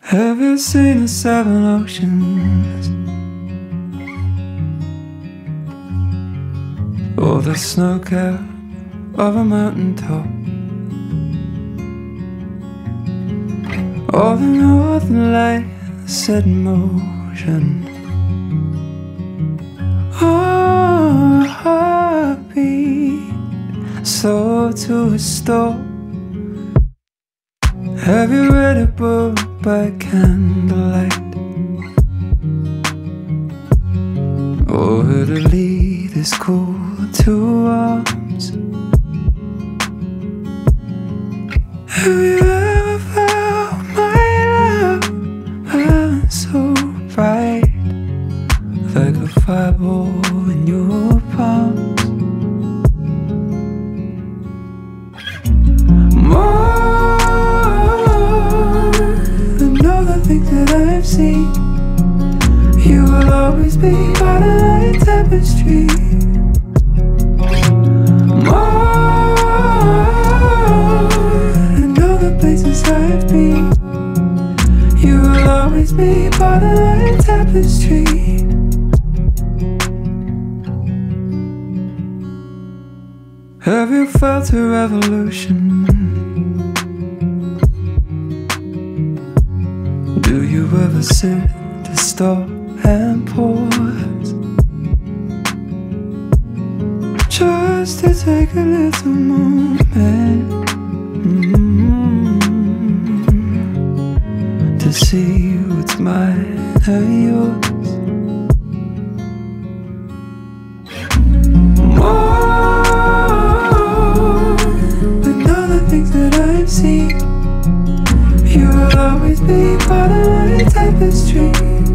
Have you seen the seven oceans, or the snow cap of a mountain top, or the northern lights set in motion? Oh, a heartbeat sold to a stop. Have you read a book by candlelight, or heard a lead is cool to arms? Have you ever felt my love burn so bright, like a fireball in your palms? Things that I've seen, you will always be part of my tapestry. More than all the places I've been, you will always be part of my tapestry. Have you felt a revolution? Do you ever sit to stop and pause, just to take a little moment, to see what's mine and yours? More than all the things that I've seen, you will always be part of my tapestry.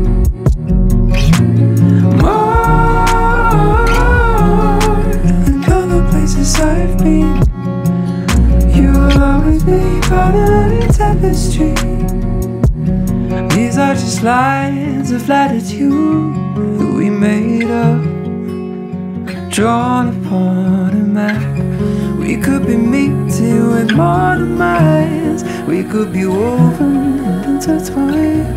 More than all the places I've been, you will always be part of my tapestry. These are just lines of latitude that we made up, drawn upon a map. We could be meeting with modern minds, we could be woven and intertwined.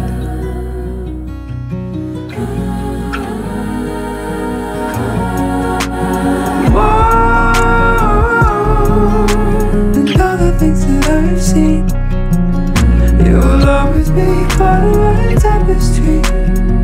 More than all the things that I've seen, you will always be part of my tapestry.